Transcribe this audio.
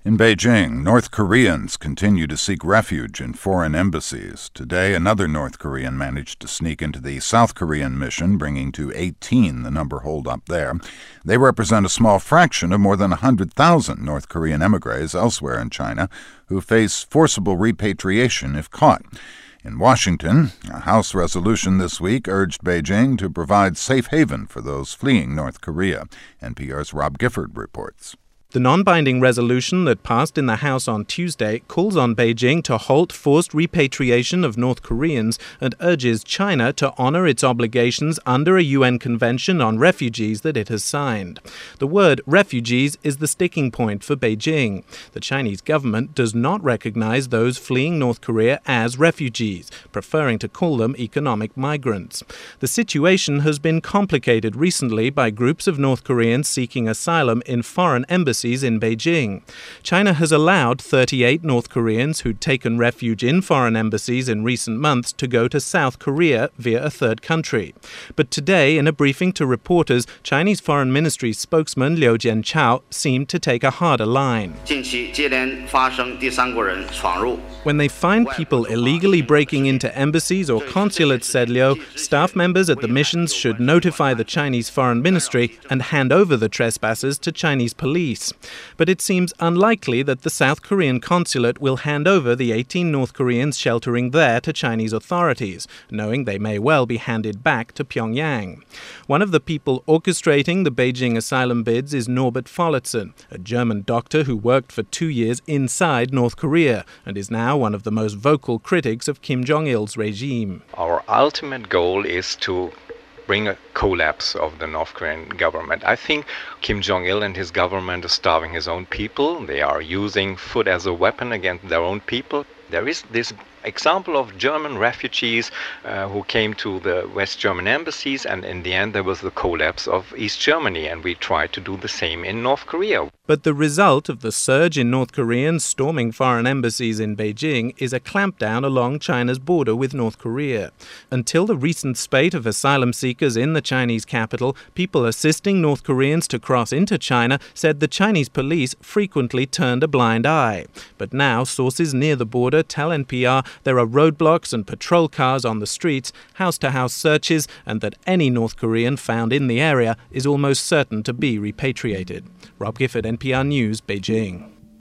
In Beijing, North Koreans continue to seek refuge in foreign embassies. Today, another North Korean managed to sneak into the South Korean mission, bringing to 18 the number holed up there. They represent a small fraction of more than 100,000 North Korean emigres elsewhere in China who face forcible repatriation if caught. In Washington, a House resolution this week urged Beijing to provide safe haven for those fleeing North Korea. NPR's Rob Gifford reports. The non-binding resolution that passed in the House on Tuesday calls on Beijing to halt forced repatriation of North Koreans and urges China to honor its obligations under a UN convention on refugees that it has signed. The word refugees is the sticking point for Beijing. The Chinese government does not recognize those fleeing North Korea as refugees, preferring to call them economic migrants. The situation has been complicated recently by groups of North Koreans seeking asylum in foreign embassies in Beijing. China has allowed 38 North Koreans who'd taken refuge in foreign embassies in recent months to go to South Korea via a third country. But today, in a briefing to reporters, Chinese Foreign Ministry spokesman Liu Jianchao seemed to take a harder line. When they find people illegally breaking into embassies or consulates, said Liu, staff members at the missions should notify the Chinese Foreign Ministry and hand over the trespassers to Chinese police. But it seems unlikely that the South Korean consulate will hand over the 18 North Koreans sheltering there to Chinese authorities, knowing they may well be handed back to Pyongyang. One of the people orchestrating the Beijing asylum bids is Norbert Follertson, a German doctor who worked for 2 years inside North Korea and is now one of the most vocal critics of Kim Jong-il's regime. Our ultimate goal is to bring a collapse of the North Korean government. I think Kim Jong-il and his government are starving his own people. They are using food as a weapon against their own people. There is this example of German refugees who came to the West German embassies, and in the end there was the collapse of East Germany, and we tried to do the same in North Korea. But the result of the surge in North Koreans storming foreign embassies in Beijing is a clampdown along China's border with North Korea. Until the recent spate of asylum seekers in the Chinese capital, people assisting North Koreans to cross into China said the Chinese police frequently turned a blind eye. But now sources near the border tell NPR there are roadblocks and patrol cars on the streets, house-to-house searches, and that any North Korean found in the area is almost certain to be repatriated. Rob Gifford, NPR News, Beijing.